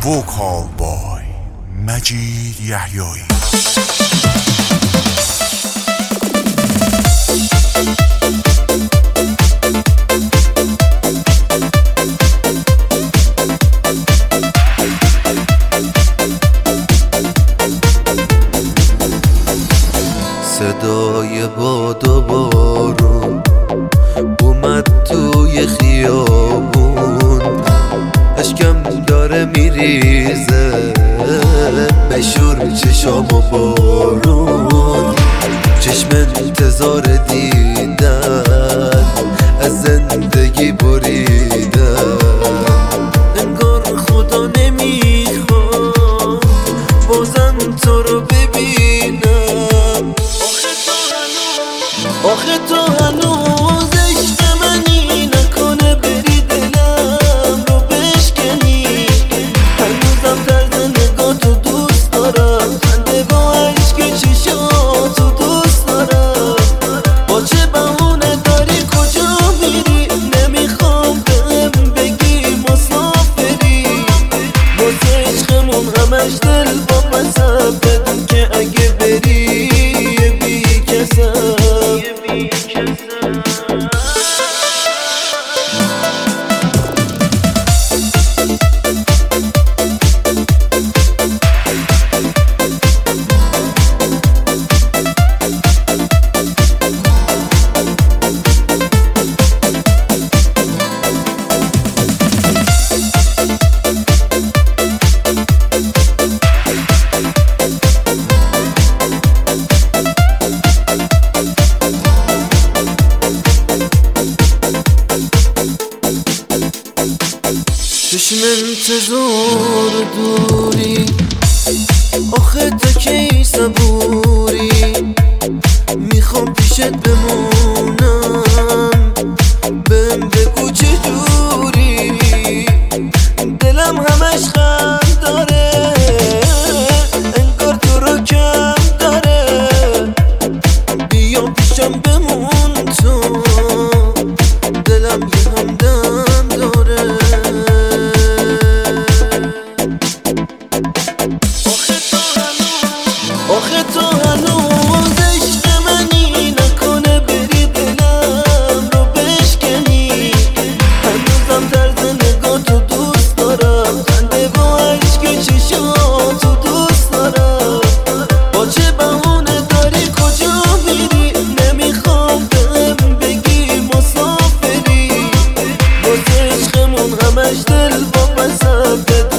وکال بای مجید یحیایی. صدای باد و بارون اومد توی خیابون، اشکم داره میریزه بشور چشام و بارون، چشم انتظار دیدن از زندگی بریدن، انگار خدا نمیخواد بازم تو رو ببینم. آخه تو هنوز عشق منی، نکنه بری دلم رو بشکنی، هنوزم طرز نگاتو دوست دارم، خنده با عشق چشاتو دوست دارم. با چه بهونه داری کجا میری؟ نمیخوام بهم بگی مسافری، واسه عشقمون همش دل با پسم، بدون که اگه بری بی کسم. چشم انتظار دوری، آخه تا کی صبوری، میخوام پیشت بمونم، بهم بگو چجوری، دلم همش خم داره، انگار تو رو کم داره، بیا پیشم بمون تو، دلم یه همدم داره. آخه تو هنوز عشق منی، نکنه بری دلم رو بشکنی، هنوزم طرز نگاتو دوست دارم، خنده با عشق چشاتو دوست دارم. با چه بهونه داری کجا میری؟ نمیخوام بهم بگی مسافری، واسه عشقمون همش دل با پسم،